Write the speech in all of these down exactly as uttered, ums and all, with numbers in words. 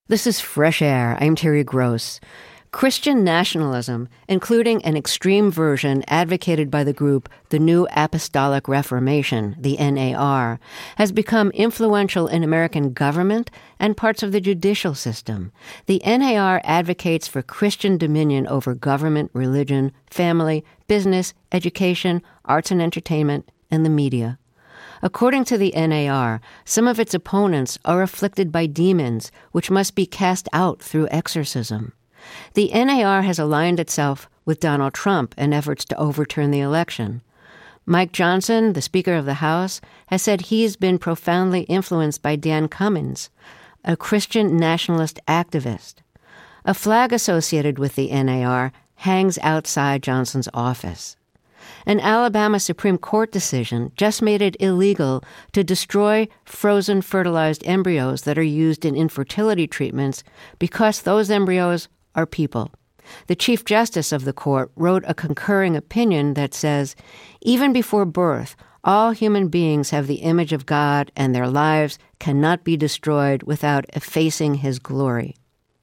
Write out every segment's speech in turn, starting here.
This is Fresh Air. I'm Terry Gross. Christian nationalism, including an extreme version advocated by the group the New Apostolic Reformation, the N A R, has become influential in American government and parts of the judicial system. The N A R advocates for Christian dominion over government, religion, family, business, education, arts and entertainment, and the media. According to the N A R, some of its opponents are afflicted by demons, which must be cast out through exorcism. The N A R has aligned itself with Donald Trump in efforts to overturn the election. Mike Johnson, the Speaker of the House, has said he's been profoundly influenced by Dan Cummins, a Christian nationalist activist. A flag associated with the N A R hangs outside Johnson's office. An Alabama Supreme Court decision just made it illegal to destroy frozen fertilized embryos that are used in infertility treatments because those embryos are people. The Chief Justice of the court wrote a concurring opinion that says, even before birth, all human beings have the image of God and their lives cannot be destroyed without effacing his glory.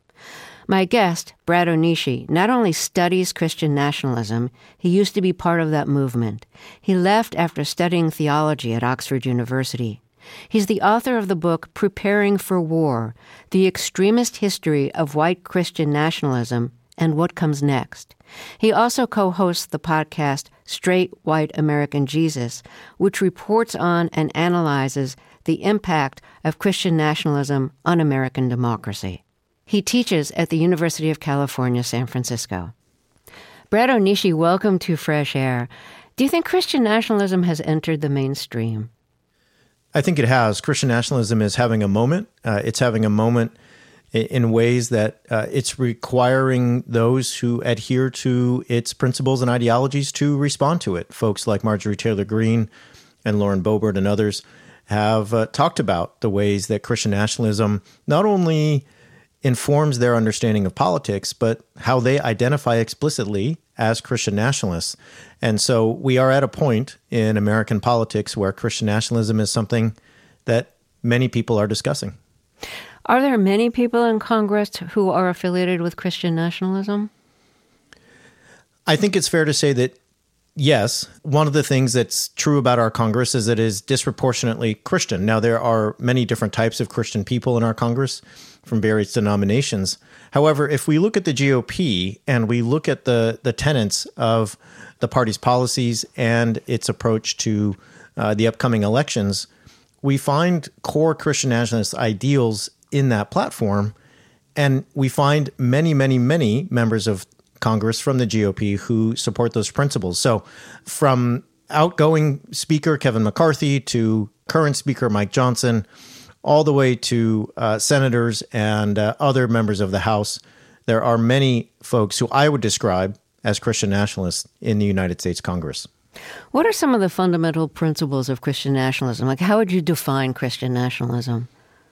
My guest, Brad Onishi, not only studies Christian nationalism, he used to be part of that movement. He left after studying theology at Oxford University. He's the author of the book Preparing for War, The Extremist History of White Christian Nationalism and What Comes Next. He also co-hosts the podcast Straight White American Jesus, which reports on and analyzes the impact of Christian nationalism on American democracy. He teaches at the University of California, San Francisco. Brad Onishi, welcome to Fresh Air. Do you think Christian nationalism has entered the mainstream? I think it has. Christian nationalism is having a moment. Uh, it's having a moment in ways that uh, it's requiring those who adhere to its principles and ideologies to respond to it. Folks like Marjorie Taylor Greene and Lauren Boebert and others have uh, talked about the ways that Christian nationalism not only informs their understanding of politics, but how they identify explicitly as Christian nationalists. And so we are at a point in American politics where Christian nationalism is something that many people are discussing. Are there many people in Congress who are affiliated with Christian nationalism? I think it's fair to say that, yes. One of the things that's true about our Congress is that it is disproportionately Christian. Now, there are many different types of Christian people in our Congress from various denominations. However, if we look at the G O P and we look at the, the tenets of the party's policies and its approach to uh, the upcoming elections, we find core Christian nationalist ideals in that platform. And we find many, many, many members of Congress from the G O P who support those principles. So from outgoing Speaker Kevin McCarthy to current Speaker Mike Johnson, all the way to uh, senators and uh, other members of the House, there are many folks who I would describe as Christian nationalists in the United States Congress. What are some of the fundamental principles of Christian nationalism? Like, how would you define Christian nationalism?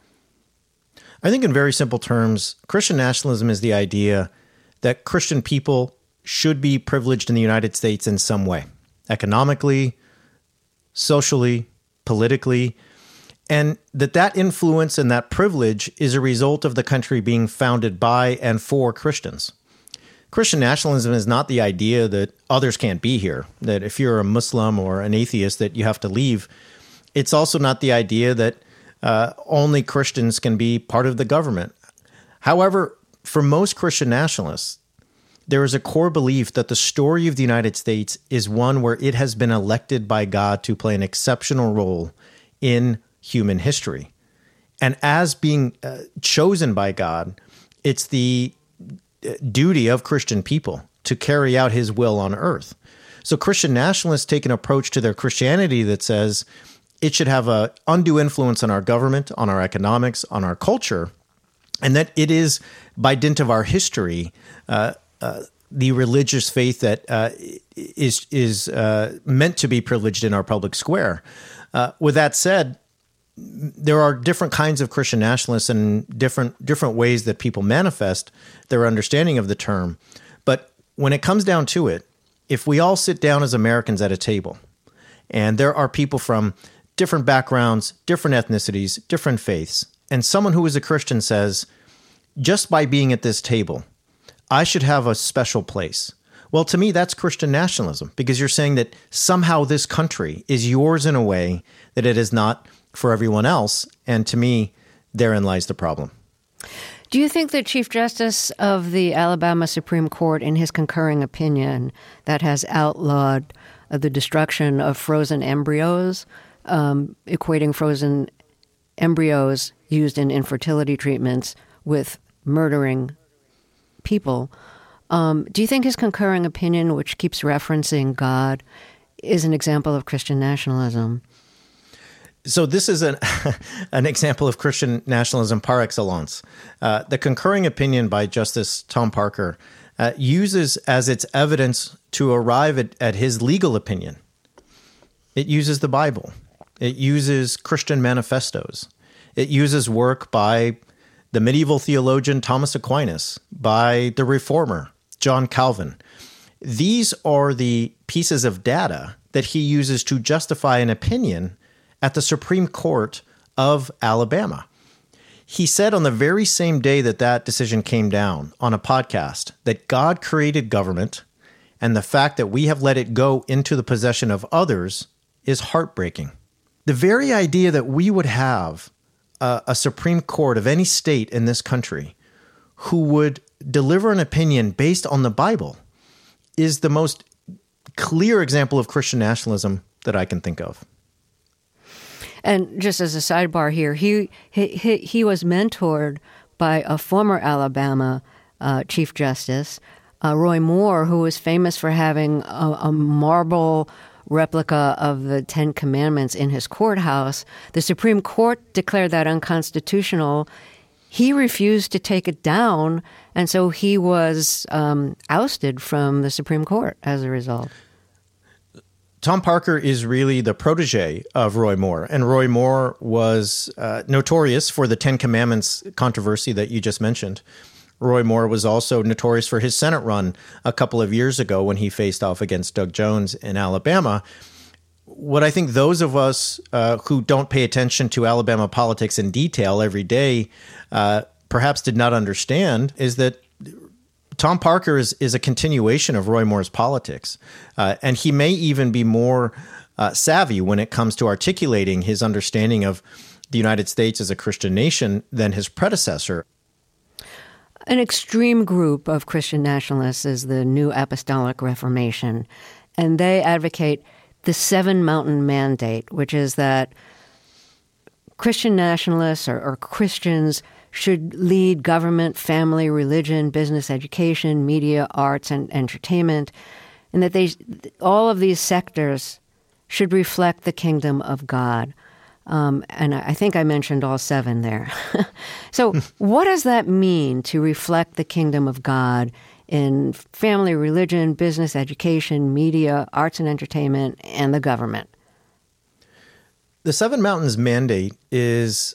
I think in very simple terms, Christian nationalism is the idea that Christian people should be privileged in the United States in some way, economically, socially, politically, and that that influence and that privilege is a result of the country being founded by and for Christians. Christian nationalism is not the idea that others can't be here, that if you're a Muslim or an atheist that you have to leave. It's also not the idea that uh, only Christians can be part of the government. However, for most Christian nationalists, there is a core belief that the story of the United States is one where it has been elected by God to play an exceptional role in human history. And as being uh, chosen by God, it's the duty of Christian people to carry out his will on earth. So Christian nationalists take an approach to their Christianity that says it should have an undue influence on our government, on our economics, on our culture, and that it is, by dint of our history, uh, uh, the religious faith that uh, is is uh, meant to be privileged in our public square. Uh, with that said, there are different kinds of Christian nationalists and different different ways that people manifest their understanding of the term. But when it comes down to it, if we all sit down as Americans at a table, and there are people from different backgrounds, different ethnicities, different faiths, and someone who is a Christian says, just by being at this table, I should have a special place. Well, to me, that's Christian nationalism, because you're saying that somehow this country is yours in a way that it is not for everyone else. And to me, therein lies the problem. Do you think the Chief Justice of the Alabama Supreme Court, in his concurring opinion that has outlawed uh, the destruction of frozen embryos, um, equating frozen embryos used in infertility treatments with murdering people, um, do you think his concurring opinion, which keeps referencing God, is an example of Christian nationalism? So this is an an example of Christian nationalism par excellence. Uh, the concurring opinion by Justice Tom Parker uh, uses as its evidence to arrive at, at his legal opinion. It uses the Bible. It uses Christian manifestos. It uses work by the medieval theologian Thomas Aquinas, by the reformer John Calvin. These are the pieces of data that he uses to justify an opinion at the Supreme Court of Alabama. He said on the very same day that that decision came down on a podcast that God created government, and the fact that we have let it go into the possession of others is heartbreaking. The very idea that we would have a, a Supreme Court of any state in this country who would deliver an opinion based on the Bible is the most clear example of Christian nationalism that I can think of. And just as a sidebar here, he he he was mentored by a former Alabama uh, Chief Justice, uh, Roy Moore, who was famous for having a, a marble replica of the Ten Commandments in his courthouse. The Supreme Court declared that unconstitutional. He refused to take it down, and so he was um, ousted from the Supreme Court as a result. Tom Parker is really the protege of Roy Moore, and Roy Moore was uh, notorious for the Ten Commandments controversy that you just mentioned. Roy Moore was also notorious for his Senate run a couple of years ago when he faced off against Doug Jones in Alabama. What I think those of us uh, who don't pay attention to Alabama politics in detail every day uh, perhaps did not understand is that Tom Parker is, is a continuation of Roy Moore's politics, uh, and he may even be more uh, savvy when it comes to articulating his understanding of the United States as a Christian nation than his predecessor. An extreme group of Christian nationalists is the New Apostolic Reformation, and they advocate the Seven Mountain Mandate, which is that Christian nationalists or, or Christians should lead government, family, religion, business, education, media, arts, and entertainment, and that they, all of these sectors should reflect the kingdom of God. Um, and I think I mentioned all seven there. So what does that mean to reflect the kingdom of God in family, religion, business, education, media, arts and entertainment, and the government? The Seven Mountains Mandate is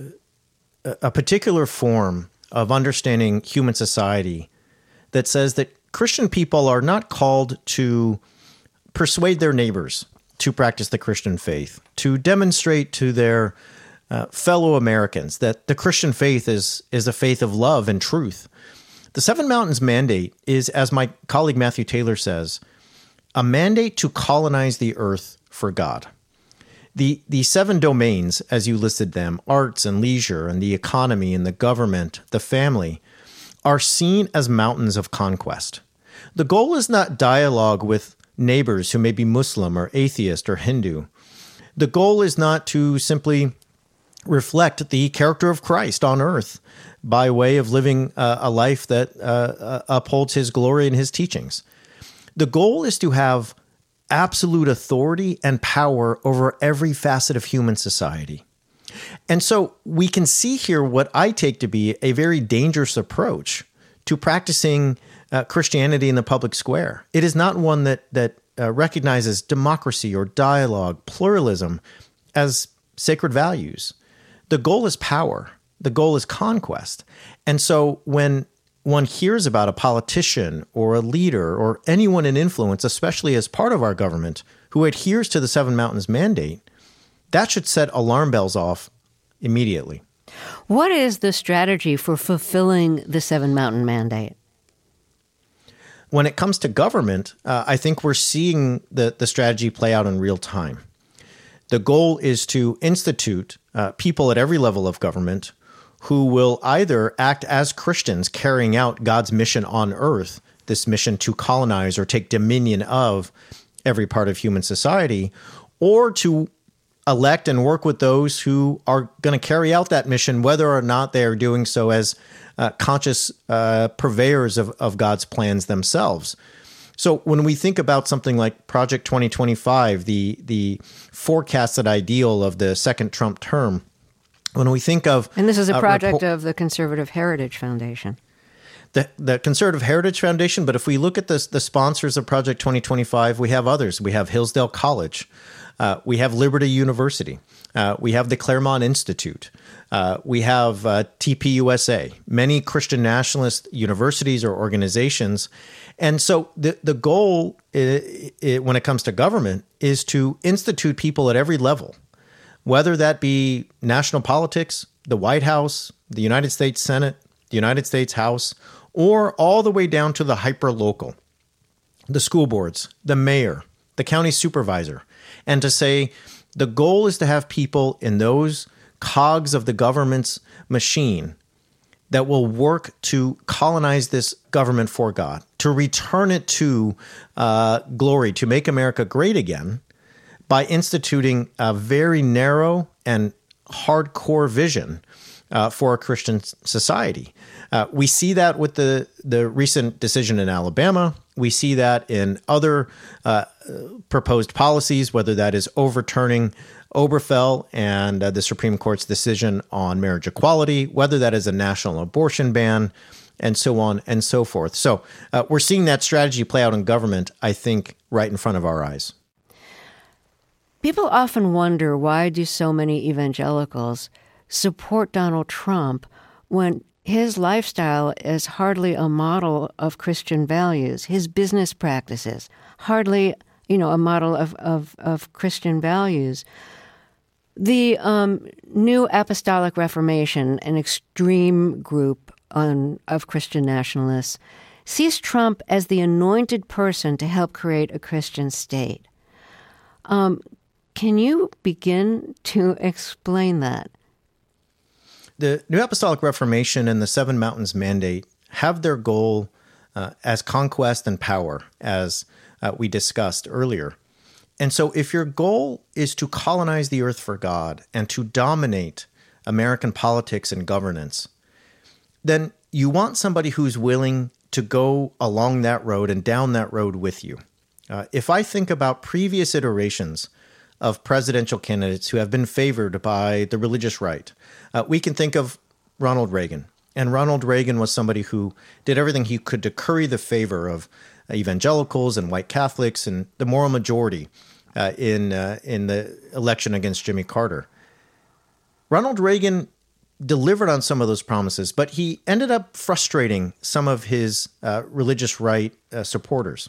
a particular form of understanding human society that says that Christian people are not called to persuade their neighbors to practice the Christian faith, to demonstrate to their uh, fellow Americans that the Christian faith is, is a faith of love and truth. The Seven Mountains Mandate is, as my colleague Matthew Taylor says, a mandate to colonize the earth for God. The the seven domains, as you listed them, arts and leisure and the economy and the government, the family, are seen as mountains of conquest. The goal is not dialogue with neighbors who may be Muslim or atheist or Hindu. The goal is not to simply reflect the character of Christ on earth by way of living uh, a life that uh, upholds his glory and his teachings. The goal is to have absolute authority and power over every facet of human society. And so we can see here what I take to be a very dangerous approach to practicing uh, Christianity in the public square. It is not one that, that uh, recognizes democracy or dialogue, pluralism as sacred values. The goal is power. The goal is conquest. And so when one hears about a politician or a leader or anyone in influence, especially as part of our government, who adheres to the Seven Mountains Mandate, that should set alarm bells off immediately. What is the strategy for fulfilling the Seven Mountain Mandate? When it comes to government, uh, I think we're seeing the, the strategy play out in real time. The goal is to institute uh, people at every level of government who will either act as Christians carrying out God's mission on earth, this mission to colonize or take dominion of every part of human society, or to elect and work with those who are going to carry out that mission, whether or not they are doing so as uh, conscious uh, purveyors of, of God's plans themselves. So when we think about something like Project twenty twenty-five, the the forecasted ideal of the second Trump term, when we think of... And this is a project uh, repo- of the Conservative Heritage Foundation. The, the Conservative Heritage Foundation, but if we look at the, the sponsors of Project twenty twenty-five, we have others. We have Hillsdale College. Uh, we have Liberty University. Uh, we have the Claremont Institute. Uh, we have uh, T P U S A, many Christian nationalist universities or organizations. And so the, the goal I- I- when it comes to government is to institute people at every level, whether that be national politics, the White House, the United States Senate, the United States House, or all the way down to the hyper-local, the school boards, the mayor, the county supervisor, and to say the goal is to have people in those cogs of the government's machine that will work to colonize this government for God, to return it to uh, glory, to make America great again by instituting a very narrow and hardcore vision uh, for a Christian society. Uh, we see that with the, the recent decision in Alabama. We see that in other uh, proposed policies, whether that is overturning Obergefell and uh, the Supreme Court's decision on marriage equality, whether that is a national abortion ban, and so on and so forth. So uh, we're seeing that strategy play out in government, I think, right in front of our eyes. People often wonder, why do so many evangelicals support Donald Trump when his lifestyle is hardly a model of Christian values, his business practices, hardly, you know, a model of, of, of Christian values. The um, New Apostolic Reformation, an extreme group on, of Christian nationalists, sees Trump as the anointed person to help create a Christian state. Um, can you begin to explain that? The New Apostolic Reformation and the Seven Mountains Mandate have their goal uh, as conquest and power, as uh, we discussed earlier. And so if your goal is to colonize the earth for God and to dominate American politics and governance, then you want somebody who's willing to go along that road and down that road with you. Uh, if I think about previous iterations of presidential candidates who have been favored by the religious right, uh, we can think of Ronald Reagan. And Ronald Reagan was somebody who did everything he could to curry the favor of evangelicals and white Catholics and the moral majority uh, in uh, in the election against Jimmy Carter. Ronald Reagan delivered on some of those promises, but he ended up frustrating some of his uh, religious right uh, supporters.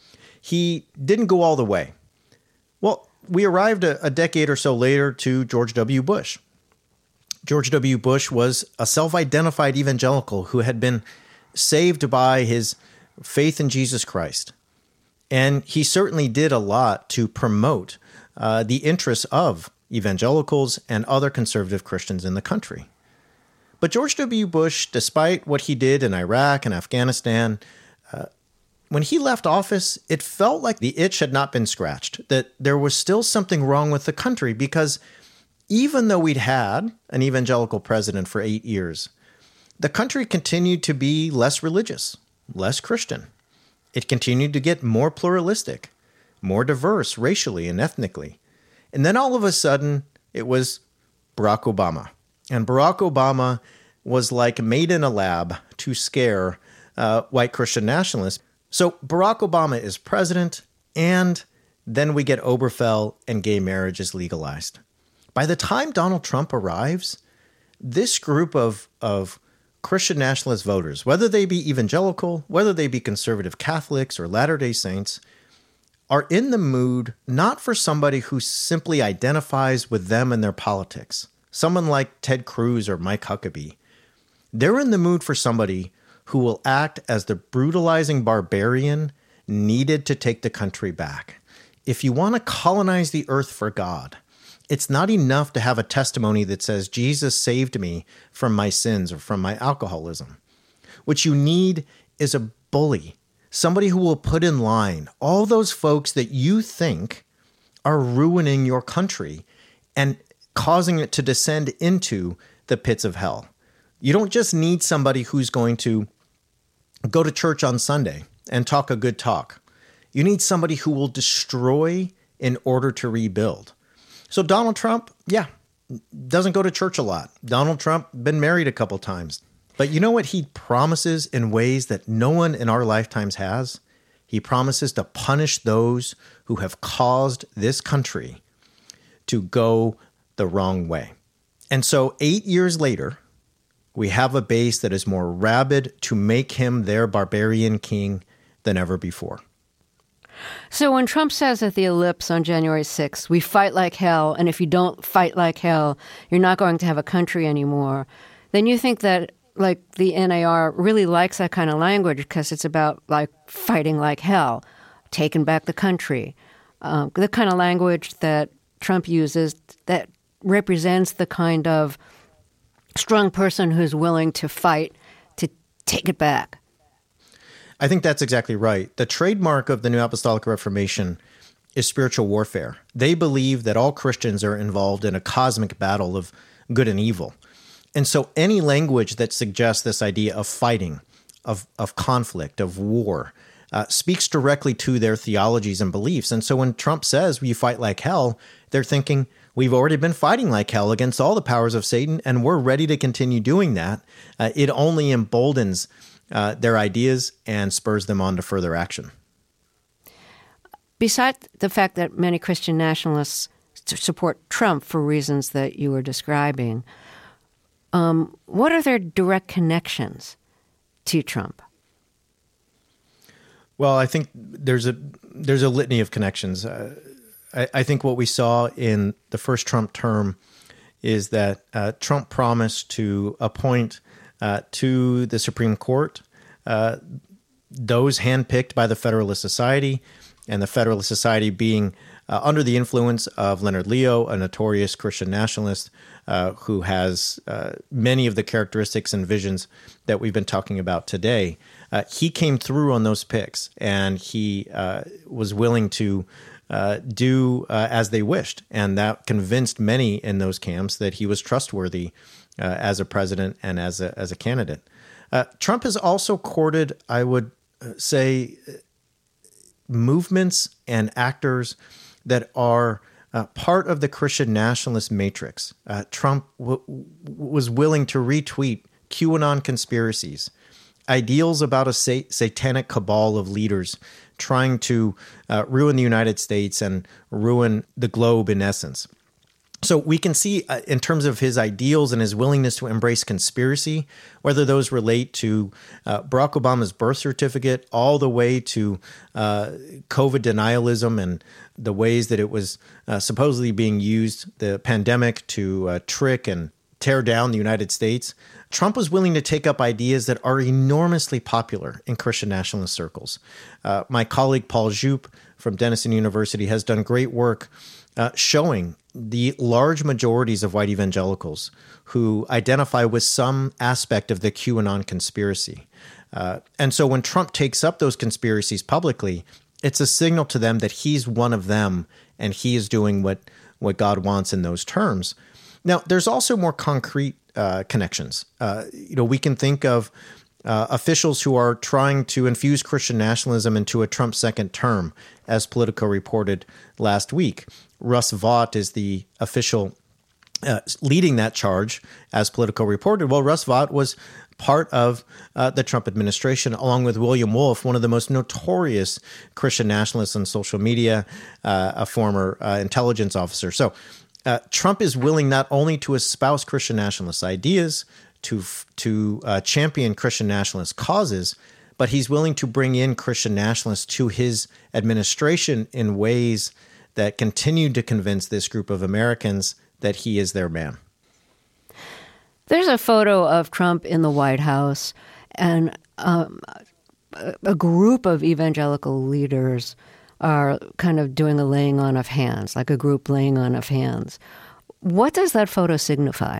He didn't go all the way. Well, we arrived a, a decade or so later to George W. Bush. George W. Bush was a self-identified evangelical who had been saved by his faith in Jesus Christ. And he certainly did a lot to promote uh, the interests of evangelicals and other conservative Christians in the country. But George W. Bush, despite what he did in Iraq and Afghanistan, uh, when he left office, it felt like the itch had not been scratched, that there was still something wrong with the country, because even though we'd had an evangelical president for eight years, the country continued to be less religious, less Christian. It continued to get more pluralistic, more diverse racially and ethnically. And then all of a sudden, it was Barack Obama. And Barack Obama was like made in a lab to scare uh, white Christian nationalists. So Barack Obama is president, and then we get Obergefell and gay marriage is legalized. By the time Donald Trump arrives, this group of, of Christian nationalist voters, whether they be evangelical, whether they be conservative Catholics or Latter-day Saints, are in the mood not for somebody who simply identifies with them and their politics, someone like Ted Cruz or Mike Huckabee, they're in the mood for somebody who will act as the brutalizing barbarian needed to take the country back. If you want to colonize the earth for God, it's not enough to have a testimony that says, Jesus saved me from my sins or from my alcoholism. What you need is a bully, somebody who will put in line all those folks that you think are ruining your country and causing it to descend into the pits of hell. You don't just need somebody who's going to go to church on Sunday and talk a good talk. You need somebody who will destroy in order to rebuild. So Donald Trump, yeah, doesn't go to church a lot. Donald Trump been married a couple times. But you know what he promises in ways that no one in our lifetimes has? He promises to punish those who have caused this country to go the wrong way. And so eight years later, we have a base that is more rabid to make him their barbarian king than ever before. So when Trump says at the Ellipse on January sixth, we fight like hell, and if you don't fight like hell, you're not going to have a country anymore, then you think that, like, the N A R really likes that kind of language because it's about, like, fighting like hell, taking back the country, um, the kind of language that Trump uses that represents the kind of strong person who's willing to fight to take it back. I think that's exactly right. The trademark of the New Apostolic Reformation is spiritual warfare. They believe that all Christians are involved in a cosmic battle of good and evil. And so any language that suggests this idea of fighting, of, of conflict, of war, uh, speaks directly to their theologies and beliefs. And so when Trump says we fight like hell, they're thinking we've already been fighting like hell against all the powers of Satan, and we're ready to continue doing that. Uh, it only emboldens uh, their ideas and spurs them on to further action. Besides the fact that many Christian nationalists support Trump for reasons that you were describing, um, what are their direct connections to Trump? Well, I think there's a there's a litany of connections. Uh, I, I think what we saw in the first Trump term is that uh, Trump promised to appoint uh, to the Supreme Court uh, those handpicked by the Federalist Society, and the Federalist Society being uh, under the influence of Leonard Leo, a notorious Christian nationalist uh, who has uh, many of the characteristics and visions that we've been talking about today. Uh, he came through on those picks, and he uh, was willing to uh, do uh, as they wished. And that convinced many in those camps that he was trustworthy uh, as a president and as a, as a candidate. Uh, Trump has also courted, I would say, movements and actors that are uh, part of the Christian nationalist matrix. Uh, Trump w- was willing to retweet QAnon conspiracies, ideals about a sa- satanic cabal of leaders trying to uh, ruin the United States and ruin the globe in essence. So we can see uh, in terms of his ideals and his willingness to embrace conspiracy, whether those relate to uh, Barack Obama's birth certificate all the way to uh, COVID denialism and the ways that it was uh, supposedly being used, the pandemic, to uh, trick and tear down the United States. Trump was willing to take up ideas that are enormously popular in Christian nationalist circles. Uh, my colleague Paul Jupe from Denison University has done great work uh, showing the large majorities of white evangelicals who identify with some aspect of the QAnon conspiracy. Uh, and so when Trump takes up those conspiracies publicly, it's a signal to them that he's one of them and he is doing what, what God wants in those terms. Now, there's also more concrete uh, connections. Uh, you know, we can think of uh, officials who are trying to infuse Christian nationalism into a Trump second term, as Politico reported last week. Russ Vought is the official uh, leading that charge, as Politico reported. Well, Russ Vought was part of uh, the Trump administration, along with William Wolf, one of the most notorious Christian nationalists on social media, uh, a former uh, intelligence officer. So uh, Trump is willing not only to espouse Christian nationalist ideas, to to uh, champion Christian nationalist causes, but he's willing to bring in Christian nationalists to his administration in ways that continue to convince this group of Americans that he is their man. There's a photo of Trump in the White House, and um, a, a group of evangelical leaders are kind of doing a laying on of hands, like a group laying on of hands. What does that photo signify?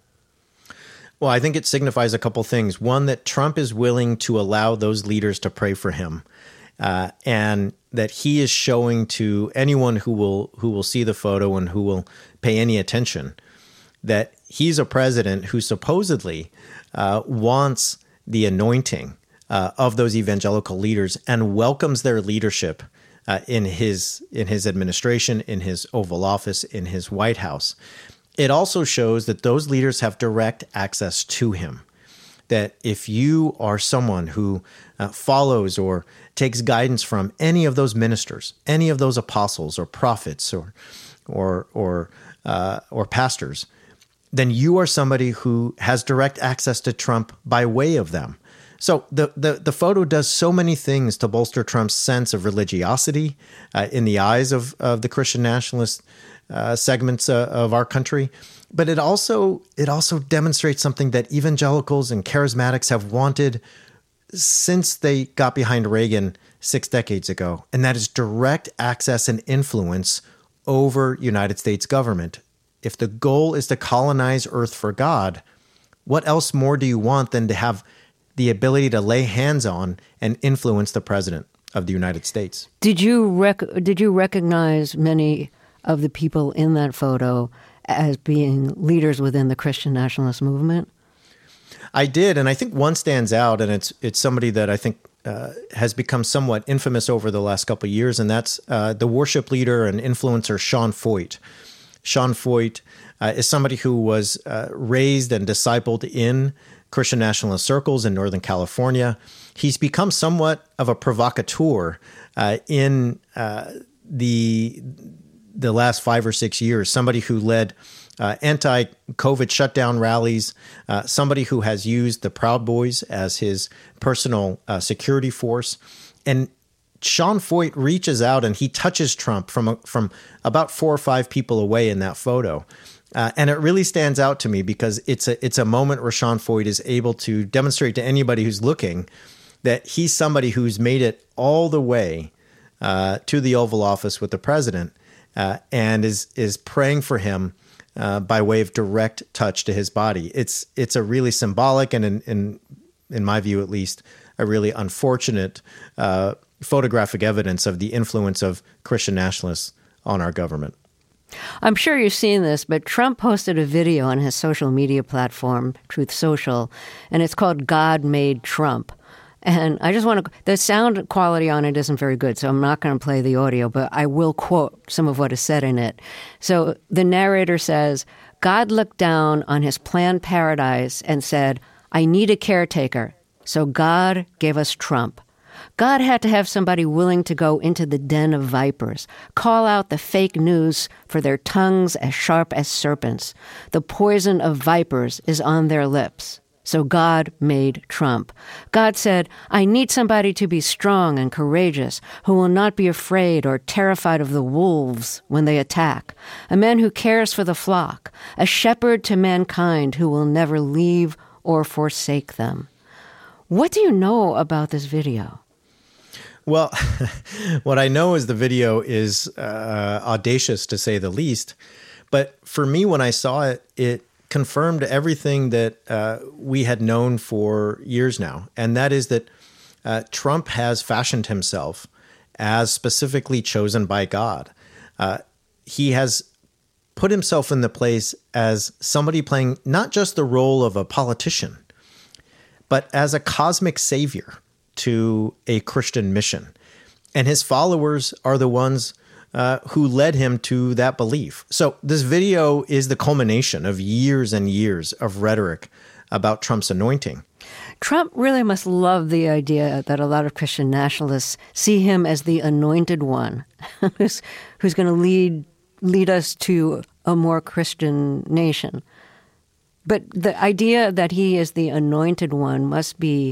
Well, I think it signifies a couple things. One, that Trump is willing to allow those leaders to pray for him, uh, and that he is showing to anyone who will who will see the photo and who will pay any attention that he's a president who supposedly uh, wants the anointing uh, of those evangelical leaders and welcomes their leadership uh, in his in his administration, in his Oval Office, in his White House. It also shows that those leaders have direct access to him. That if you are someone who uh, follows or takes guidance from any of those ministers, any of those apostles or prophets or or or uh, or pastors, then you are somebody who has direct access to Trump by way of them. So the the, the photo does so many things to bolster Trump's sense of religiosity uh, in the eyes of, of the Christian nationalist uh, segments uh, of our country. But it also it also demonstrates something that evangelicals and charismatics have wanted since they got behind Reagan six decades ago, and that is direct access and influence over United States government. If the goal is to colonize Earth for God, what else more do you want than to have the ability to lay hands on and influence the president of the United States? Did you rec- did you recognize many of the people in that photo as being leaders within the Christian nationalist movement? I did, and I think one stands out, and it's it's somebody that I think uh, has become somewhat infamous over the last couple of years, and that's uh, the worship leader and influencer Sean Feucht. Sean Feucht uh, is somebody who was uh, raised and discipled in Christian nationalist circles in Northern California. He's become somewhat of a provocateur uh, in uh, the the last five or six years, somebody who led uh, anti-COVID shutdown rallies, uh, somebody who has used the Proud Boys as his personal uh, security force. And Sean Feucht reaches out and he touches Trump from, from about four or five people away in that photo. Uh, and it really stands out to me because it's a, it's a moment where Sean Feucht is able to demonstrate to anybody who's looking that he's somebody who's made it all the way uh, to the Oval Office with the president. Uh, and is is praying for him uh, by way of direct touch to his body. It's it's a really symbolic and, in in, in my view at least, a really unfortunate uh, photographic evidence of the influence of Christian nationalists on our government. I'm sure you've seen this, but Trump posted a video on his social media platform, Truth Social, and it's called God Made Trump. And I just want to, the sound quality on it isn't very good, so I'm not going to play the audio, but I will quote some of what is said in it. So the narrator says, God looked down on his planned paradise and said, I need a caretaker. So God gave us Trump. God had to have somebody willing to go into the den of vipers, call out the fake news for their tongues as sharp as serpents. The poison of vipers is on their lips. So God made Trump. God said, I need somebody to be strong and courageous, who will not be afraid or terrified of the wolves when they attack, a man who cares for the flock, a shepherd to mankind who will never leave or forsake them. What do you know about this video? Well, what I know is the video is uh, audacious, to say the least. But for me, when I saw it, it confirmed everything that uh, we had known for years now. And that is that uh, Trump has fashioned himself as specifically chosen by God. Uh, he has put himself in the place as somebody playing not just the role of a politician, but as a cosmic savior to a Christian mission. And his followers are the ones Uh, who led him to that belief. So this video is the culmination of years and years of rhetoric about Trump's anointing. Trump really must love the idea that a lot of Christian nationalists see him as the anointed one who's, who's going to lead lead us to a more Christian nation. But the idea that he is the anointed one must be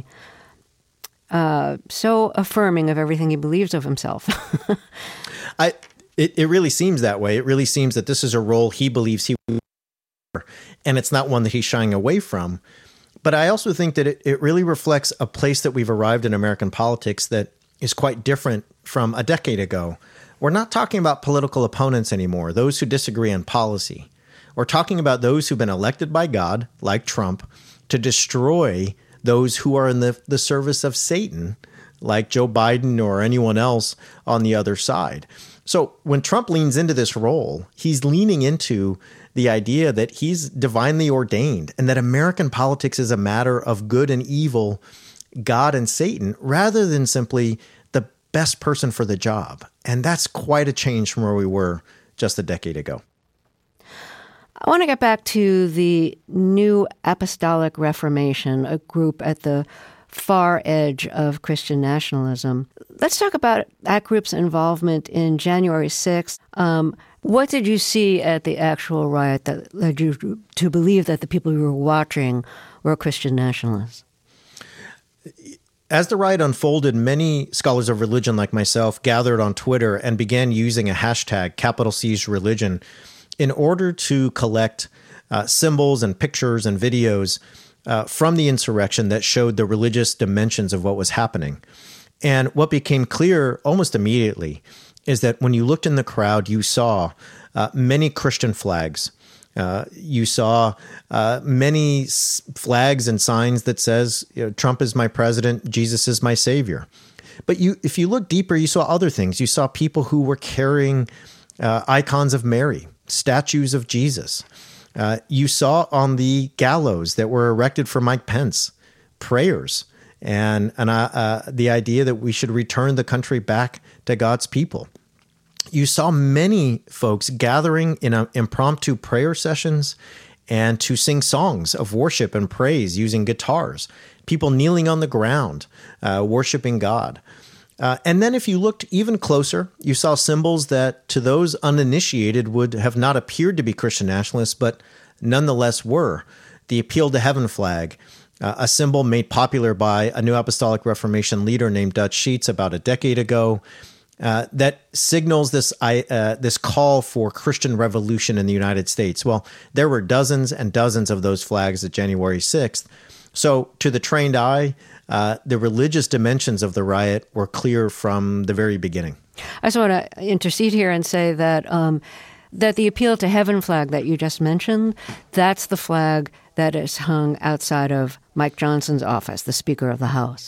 uh, so affirming of everything he believes of himself. I, it, it really seems that way. It really seems that this is a role he believes he will. and it's not one that he's shying away from. But I also think that it, it really reflects a place that we've arrived in American politics that is quite different from a decade ago. We're not talking about political opponents anymore, those who disagree on policy. We're talking about those who've been elected by God, like Trump, to destroy those who are in the, the service of Satan, like Joe Biden or anyone else on the other side. So when Trump leans into this role, he's leaning into the idea that he's divinely ordained and that American politics is a matter of good and evil, God and Satan, rather than simply the best person for the job. And that's quite a change from where we were just a decade ago. I want to get back to the New Apostolic Reformation, a group at the far edge of Christian nationalism. Let's talk about that group's involvement in January sixth. Um, what did you see at the actual riot that led you to believe that the people you were watching were Christian nationalists? As the riot unfolded, many scholars of religion like myself gathered on Twitter and began using a hashtag, capital C's religion, in order to collect uh, symbols and pictures and videos uh, from the insurrection that showed the religious dimensions of what was happening. And what became clear almost immediately is that when you looked in the crowd, you saw uh, many Christian flags. Uh, you saw uh, many s- flags and signs that says, you know, Trump is my president, Jesus is my savior. But you, if you look deeper, you saw other things. You saw people who were carrying uh, icons of Mary, statues of Jesus. Uh, you saw on the gallows that were erected for Mike Pence, prayers and, and uh, uh, the idea that we should return the country back to God's people. You saw many folks gathering in a, impromptu prayer sessions and to sing songs of worship and praise using guitars, people kneeling on the ground, uh, worshiping God. Uh, and then if you looked even closer, you saw symbols that to those uninitiated would have not appeared to be Christian nationalists, but nonetheless were. The Appeal to Heaven flag, uh, a symbol made popular by a New Apostolic Reformation leader named Dutch Sheets about a decade ago, uh, that signals this uh, this call for Christian revolution in the United States. Well, there were dozens and dozens of those flags at January sixth. So to the trained eye, Uh, the religious dimensions of the riot were clear from the very beginning. I just want to intercede here and say that um, that the Appeal to Heaven flag that you just mentioned, that's the flag that is hung outside of Mike Johnson's office, the Speaker of the House.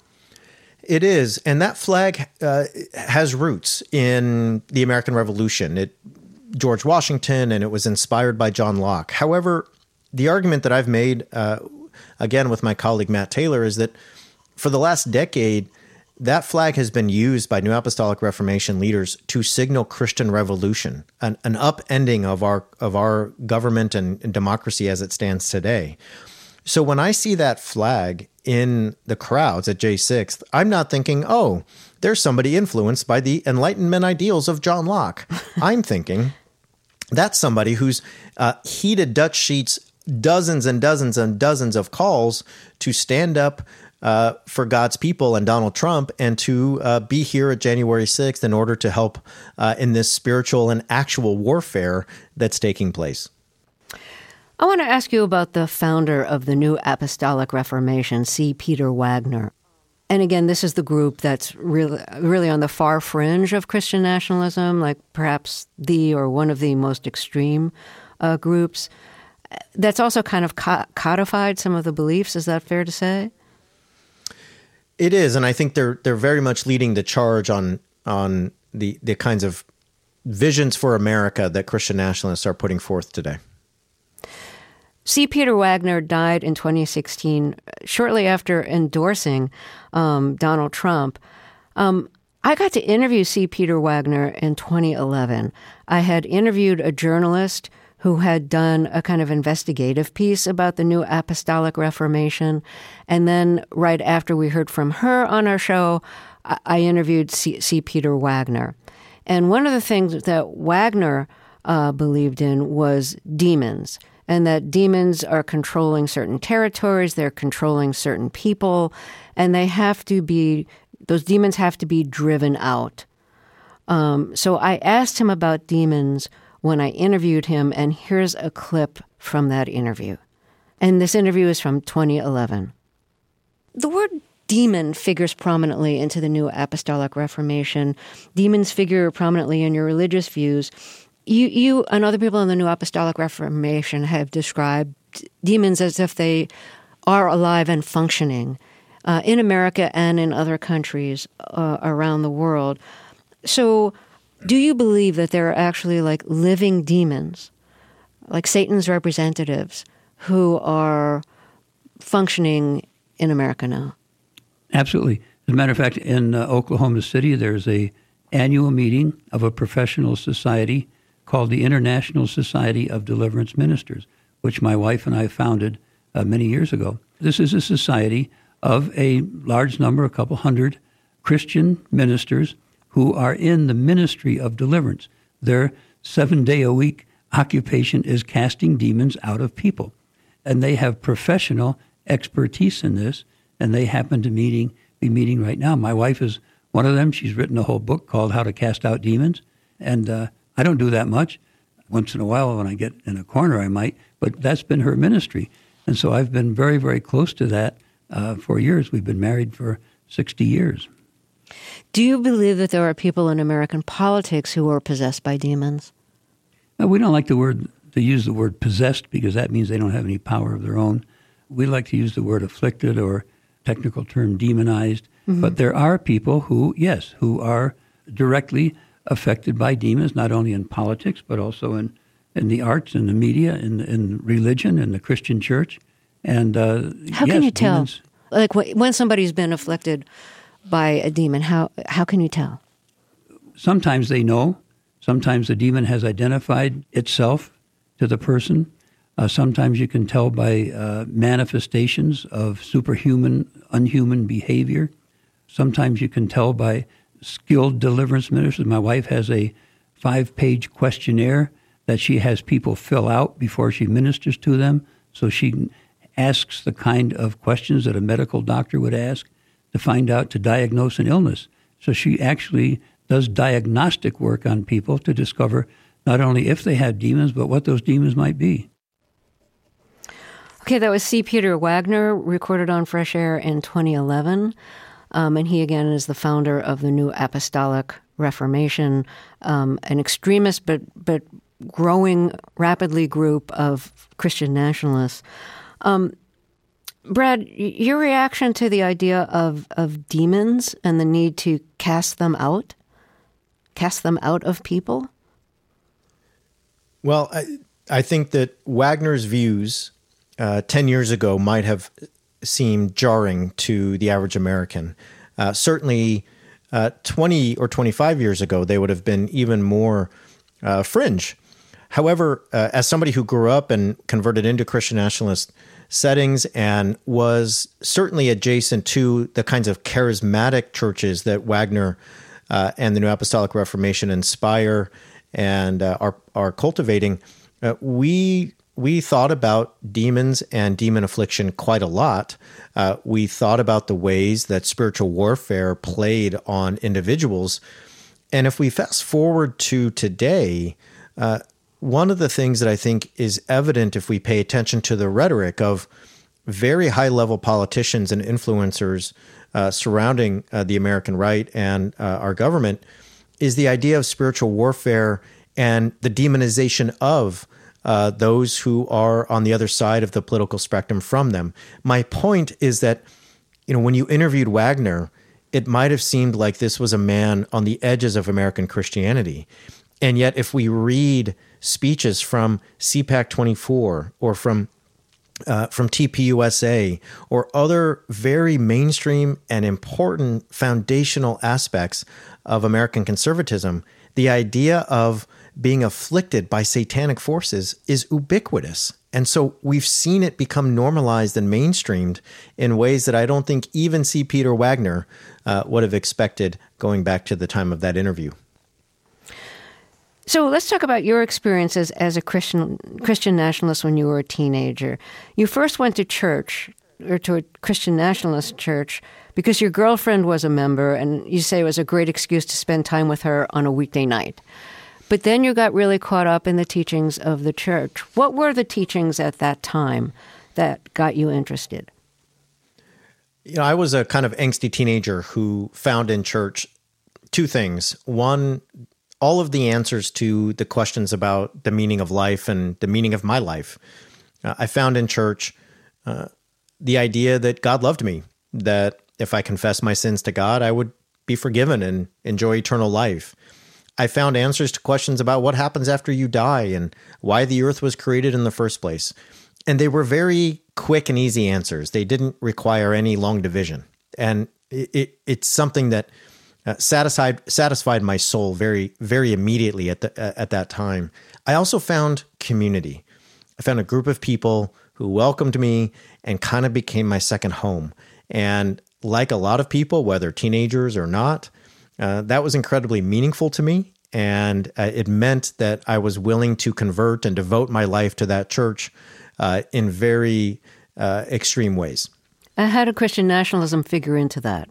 It is, and that flag uh, has roots in the American Revolution. It George Washington, and it was inspired by John Locke. However, the argument that I've made uh, again with my colleague Matt Taylor, is that for the last decade, that flag has been used by New Apostolic Reformation leaders to signal Christian revolution, an, an upending of our of our government and, and democracy as it stands today. So when I see that flag in the crowds at J sixth, I'm not thinking, oh, there's somebody influenced by the Enlightenment ideals of John Locke. I'm thinking that's somebody who's uh, heeded Dutch Sheets' dozens and dozens and dozens of calls to stand up uh, for God's people and Donald Trump, and to uh, be here at January sixth in order to help uh, in this spiritual and actual warfare that's taking place. I want to ask you about the founder of the New Apostolic Reformation, C. Peter Wagner. And again, this is the group that's really, really on the far fringe of Christian nationalism, like perhaps the or one of the most extreme uh, groups. That's also kind of codified some of the beliefs. Is that fair to say? It is, and I think they're they're very much leading the charge on on the the kinds of visions for America that Christian nationalists are putting forth today. C. Peter Wagner died in twenty sixteen, shortly after endorsing um, Donald Trump. Um, I got to interview C. Peter Wagner in twenty eleven. I had interviewed a journalist who had done a kind of investigative piece about the New Apostolic Reformation. And then right after we heard from her on our show, I interviewed C. C. Peter Wagner. And one of the things that Wagner uh, believed in was demons, and that demons are controlling certain territories, they're controlling certain people, and they have to be, those demons have to be driven out. Um, so I asked him about demons when I interviewed him, and here's a clip from that interview. And this interview is from twenty eleven. The word demon figures prominently into the New Apostolic Reformation. Demons figure prominently in your religious views. You, you and other people in the New Apostolic Reformation have described demons as if they are alive and functioning uh, in America and in other countries uh, around the world. So do you believe that there are actually like living demons, like Satan's representatives, who are functioning in America now? Absolutely. As a matter of fact, in uh, Oklahoma City, there's a annual meeting of a professional society called the International Society of Deliverance Ministers, which my wife and I founded uh, many years ago. This is a society of a large number, a couple hundred Christian ministers who are in the ministry of deliverance. Their seven-day-a-week occupation is casting demons out of people. And they have professional expertise in this, and they happen to meeting, be meeting right now. My wife is one of them. She's written a whole book called How to Cast Out Demons, and uh, I don't do that much. Once in a while when I get in a corner I might, but that's been her ministry. And so I've been very, very close to that uh, for years. We've been married for sixty years. Do you believe that there are people in American politics who are possessed by demons? Uh, we don't like the word to use the word possessed because that means they don't have any power of their own. We like to use the word afflicted or technical term demonized. Mm-hmm. But there are people who, yes, who are directly affected by demons, not only in politics, but also in, in the arts, in the media, in, in religion, in the Christian church. And uh, how yes, can you tell? demons, like when somebody's been afflicted by a demon, how how can you tell? Sometimes they know. Sometimes the demon has identified itself to the person. Uh, sometimes you can tell by uh, manifestations of superhuman, unhuman behavior. Sometimes you can tell by skilled deliverance ministers. My wife has a five-page questionnaire that she has people fill out before she ministers to them. So she asks the kind of questions that a medical doctor would ask to find out, to diagnose an illness. So she actually does diagnostic work on people to discover not only if they have demons, but what those demons might be. Okay, that was C. Peter Wagner, recorded on Fresh Air in twenty eleven. Um, and he, again, is the founder of the New Apostolic Reformation, um, an extremist but but growing rapidly group of Christian nationalists. Um, Brad, your reaction to the idea of, of demons and the need to cast them out, cast them out of people? Well, I, I think that Wagner's views uh, ten years ago might have seemed jarring to the average American. Uh, certainly, uh, twenty or twenty-five years ago, they would have been even more uh, fringe. However, uh, as somebody who grew up and converted into Christian nationalist settings and was certainly adjacent to the kinds of charismatic churches that Wagner uh, and the New Apostolic Reformation inspire and uh, are are cultivating, uh, we we thought about demons and demon affliction quite a lot. Uh, we thought about the ways that spiritual warfare played on individuals. And if we fast forward to today, uh, one of the things that I think is evident if we pay attention to the rhetoric of very high-level politicians and influencers uh, surrounding uh, the American right and uh, our government is the idea of spiritual warfare and the demonization of uh, those who are on the other side of the political spectrum from them. My point is that, you know, when you interviewed Wagner, it might have seemed like this was a man on the edges of American Christianity. And yet, if we read speeches from C PAC twenty-four or from uh, from T P U S A or other very mainstream and important foundational aspects of American conservatism, the idea of being afflicted by satanic forces is ubiquitous. And so we've seen it become normalized and mainstreamed in ways that I don't think even C. Peter Wagner uh, would have expected going back to the time of that interview. So let's talk about your experiences as a Christian Christian nationalist when you were a teenager. You first went to church, or to a Christian nationalist church, because your girlfriend was a member, and you say it was a great excuse to spend time with her on a weekday night. But then you got really caught up in the teachings of the church. What were the teachings at that time that got you interested? You know, I was a kind of angsty teenager who found in church two things. One, all of the answers to the questions about the meaning of life and the meaning of my life. Uh, I found in church uh, the idea that God loved me, that if I confessed my sins to God, I would be forgiven and enjoy eternal life. I found answers to questions about what happens after you die and why the earth was created in the first place. And they were very quick and easy answers. They didn't require any long division. And it, it, it's something that uh, satisfied satisfied my soul very, very immediately at the, uh, at that time. I also found community. I found a group of people who welcomed me and kind of became my second home. And like a lot of people, whether teenagers or not, Uh, that was incredibly meaningful to me, and uh, it meant that I was willing to convert and devote my life to that church uh, in very uh, extreme ways. And how did Christian nationalism figure into that?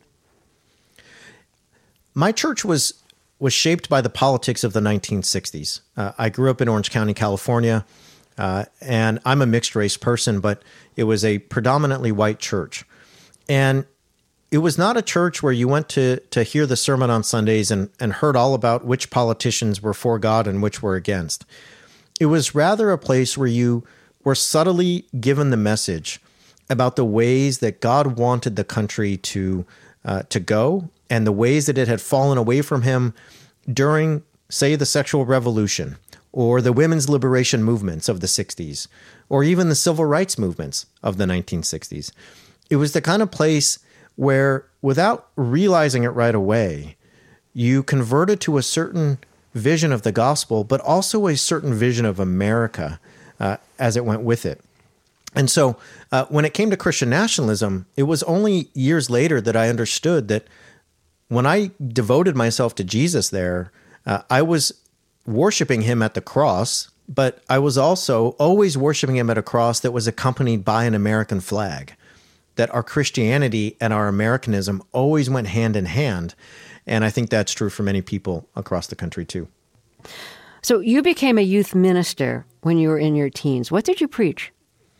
My church was was shaped by the politics of the nineteen sixties. Uh, I grew up in Orange County, California, uh, and I'm a mixed-race person, but it was a predominantly white church. And it was not a church where you went to to hear the sermon on Sundays and, and heard all about which politicians were for God and which were against. It was rather a place where you were subtly given the message about the ways that God wanted the country to uh, to go and the ways that it had fallen away from him during, say, the sexual revolution or the women's liberation movements of the sixties or even the civil rights movements of the nineteen sixties. It was the kind of place where, without realizing it right away, you converted to a certain vision of the gospel, but also a certain vision of America uh, as it went with it. And so uh, when it came to Christian nationalism, it was only years later that I understood that when I devoted myself to Jesus there, uh, I was worshiping him at the cross, but I was also always worshiping him at a cross that was accompanied by an American flag. That our Christianity and our Americanism always went hand in hand. And I think that's true for many people across the country, too. So you became a youth minister when you were in your teens. What did you preach?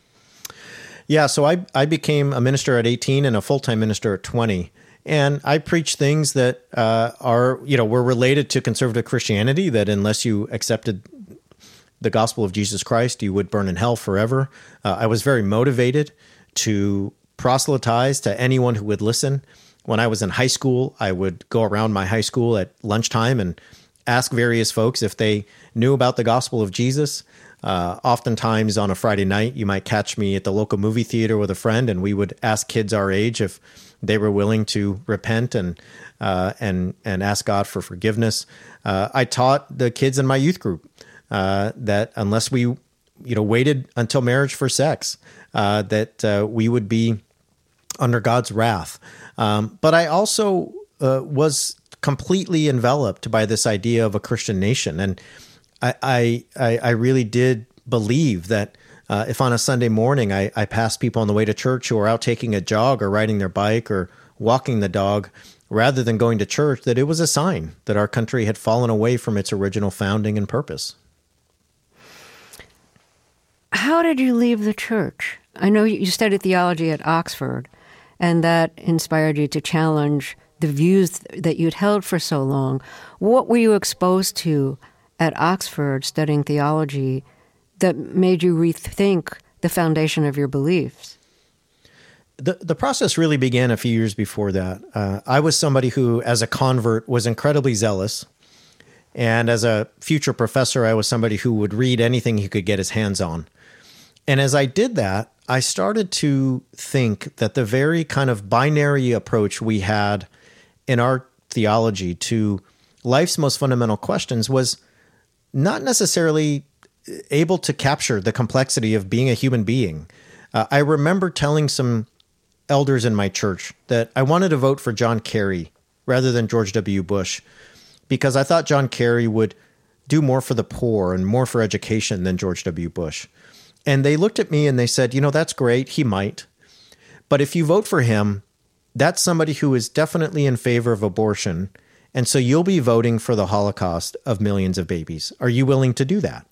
Yeah, so I, I became a minister at eighteen and a full-time minister at twenty. And I preached things that uh, are, you know, were related to conservative Christianity, that unless you accepted the gospel of Jesus Christ, you would burn in hell forever. Uh, I was very motivated to proselytize to anyone who would listen. When I was in high school, I would go around my high school at lunchtime and ask various folks if they knew about the gospel of Jesus. Uh, oftentimes on a Friday night, you might catch me at the local movie theater with a friend, and we would ask kids our age if they were willing to repent and uh, and and ask God for forgiveness. Uh, I taught the kids in my youth group uh, that unless we, you know, waited until marriage for sex, uh, that uh, we would be under God's wrath. Um, but I also uh, was completely enveloped by this idea of a Christian nation. And I I, I really did believe that uh, if on a Sunday morning I, I passed people on the way to church who are out taking a jog or riding their bike or walking the dog, rather than going to church, that it was a sign that our country had fallen away from its original founding and purpose. How did you leave the church? I know you studied theology at Oxford, and that inspired you to challenge the views that you'd held for so long. What were you exposed to at Oxford studying theology that made you rethink the foundation of your beliefs? The the process really began a few years before that. Uh, I was somebody who, as a convert, was incredibly zealous. And as a future professor, I was somebody who would read anything he could get his hands on. And as I did that, I started to think that the very kind of binary approach we had in our theology to life's most fundamental questions was not necessarily able to capture the complexity of being a human being. Uh, I remember telling some elders in my church that I wanted to vote for John Kerry rather than George W. Bush, because I thought John Kerry would do more for the poor and more for education than George W. Bush. And they looked at me and they said, you know, that's great. He might. But if you vote for him, that's somebody who is definitely in favor of abortion And so you'll be voting for the Holocaust of millions of babies. Are you willing to do that?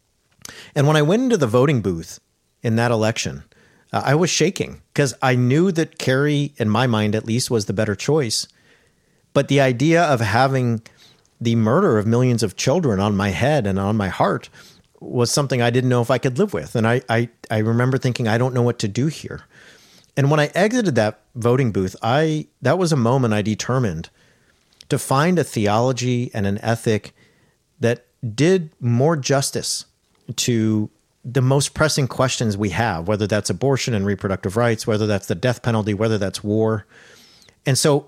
And when I went into the voting booth in that election, uh, I was shaking because I knew that Kerry, in my mind at least, was the better choice. But the idea of having the murder of millions of children on my head and on my heart was something I didn't know if I could live with. And I, I, I remember thinking, I don't know what to do here. And when I exited that voting booth, I that was a moment I determined to find a theology and an ethic that did more justice to the most pressing questions we have, whether that's abortion and reproductive rights, whether that's the death penalty, whether that's war. And so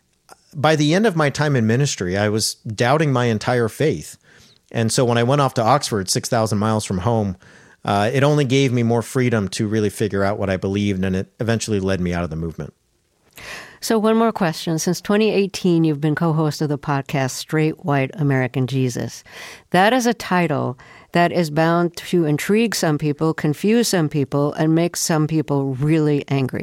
by the end of my time in ministry, I was doubting my entire faith. And so when I went off to Oxford, six thousand miles from home, uh, it only gave me more freedom to really figure out what I believed, and it eventually led me out of the movement. So one more question. Since twenty eighteen, you've been co-host of the podcast Straight White American Jesus. That is a title that is bound to intrigue some people, confuse some people, and make some people really angry.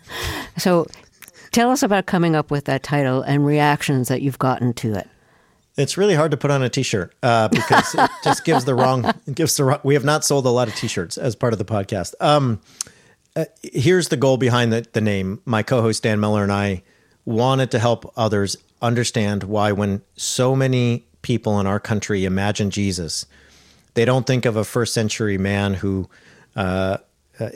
So tell us about coming up with that title and reactions that you've gotten to it. It's really hard to put on a T-shirt uh, because it just gives the wrong. It gives the wrong. We have not sold a lot of T-shirts as part of the podcast. Um, uh, here's the goal behind the, the name. My co-host Dan Miller and I wanted to help others understand why, when so many people in our country imagine Jesus, they don't think of a first-century man who, uh, uh,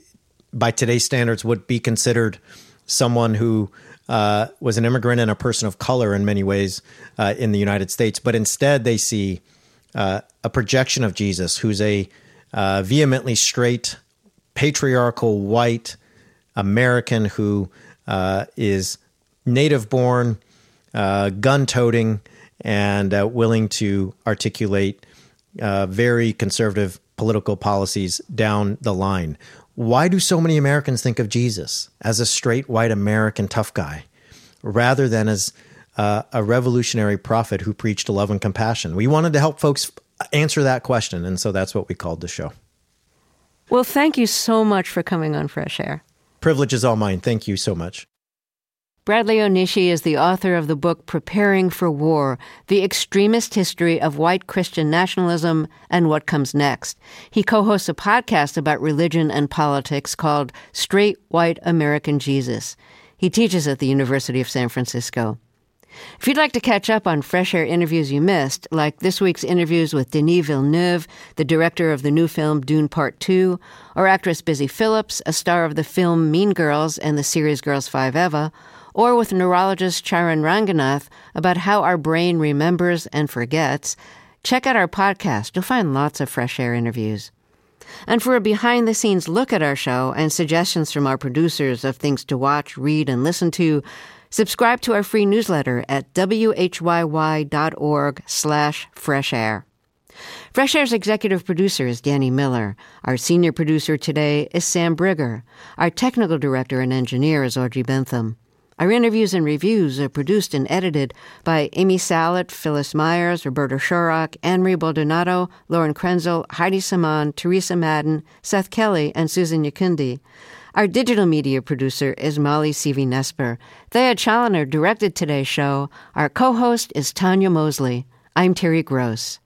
by today's standards, would be considered someone who uh, was an immigrant and a person of color in many ways uh, in the United States. But instead, they see uh, a projection of Jesus, who's a uh, vehemently straight, patriarchal, white American who uh, is native-born, uh, gun-toting, and uh, willing to articulate uh, very conservative political policies down the line. Why do so many Americans think of Jesus as a straight, white American tough guy rather than as uh, a revolutionary prophet who preached love and compassion? We wanted to help folks answer that question, and so that's what we called the show. Well, thank you so much for coming on Fresh Air. Privilege is all mine. Thank you so much. Bradley Onishi is the author of the book Preparing for War, The Extremist History of White Christian Nationalism and What Comes Next. He co-hosts a podcast about religion and politics called Straight White American Jesus. He teaches at the University of San Francisco. If you'd like to catch up on Fresh Air interviews you missed, like this week's interviews with Denis Villeneuve, the director of the new film Dune Part two, or actress Busy Phillips, a star of the film Mean Girls and the series Girls Five Eva, or with neurologist Charan Ranganath about how our brain remembers and forgets, check out our podcast. You'll find lots of Fresh Air interviews. And for a behind-the-scenes look at our show and suggestions from our producers of things to watch, read, and listen to, subscribe to our free newsletter at whyy.org slash fresh air. Fresh Air's executive producer is Danny Miller. Our senior producer today is Sam Brigger. Our technical director and engineer is Audrey Bentham. Our interviews and reviews are produced and edited by Amy Sallet, Phyllis Myers, Roberta Shorrock, Anne-Marie Baldonado, Lauren Krenzel, Heidi Saman, Teresa Madden, Seth Kelly, and Susan Yakundi. Our digital media producer is Molly Seavey-Nesper. Thea Challoner directed today's show. Our co-host is Tanya Mosley. I'm Terry Gross.